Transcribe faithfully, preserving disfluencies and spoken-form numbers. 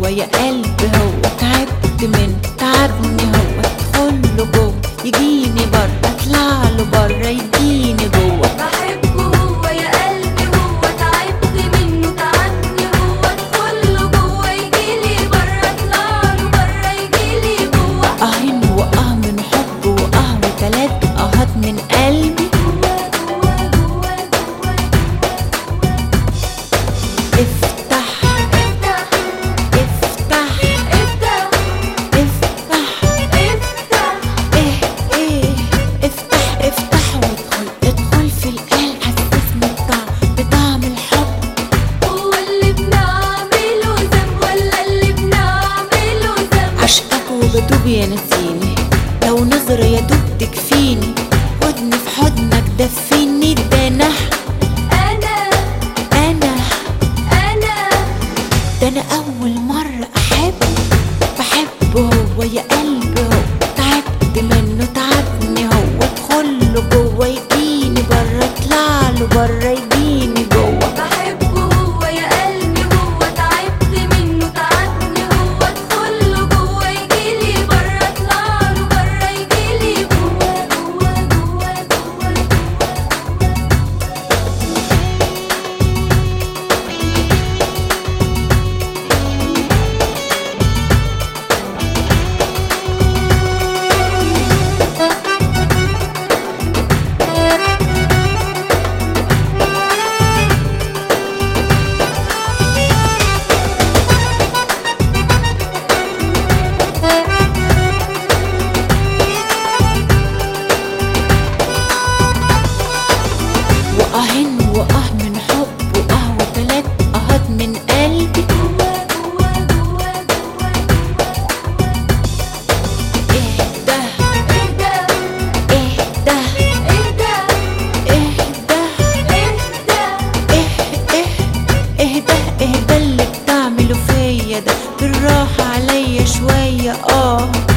يا قلبي هو تعبت من تعبني هو ادخله جوه يجيني بره اطلعله بره يجيني جوه بحبه هو يا قلبي هو تعبت منه تعبني هو ادخله جوه يجيلي بره اطلعله بره يجيلي جوه اهين واه من حب واه وتلات اهات من قلبي جوه جوه جوه جوه افتح افتح افتح افتح افتح افتح ايه ايه افتح افتح وادخل ادخل في القلب حسسني بطعم بطعم الحب هو اللي بنعمله ذنب ولا اللي بنعمله ذنب عشقك وبدوب يا نسيني لو نظرة يا دوب تكفيني خدني في حضنك دفيني ده انا انا انا انا ده انا اول مرة احب بحبه هو يا قلبي هو تعبت منه تعبني هو ادخله جوه يجيني بره اطلعله بره يجيني جوه بحبه هو يا قلبي هو تعبت منه تعبني هو ادخله جوه يجيلي بره اطلعله بره يجيلي جوه جوه جوه جوه واهن واه من حب واه وتلات اهات من قلبي جوه جوه جوه جوه اهدى اهدى اهدى اهدى اهدى اهدى اه اه اهدى اهدى اللي بتعمله فيا ده بالراحة عليا شوية اه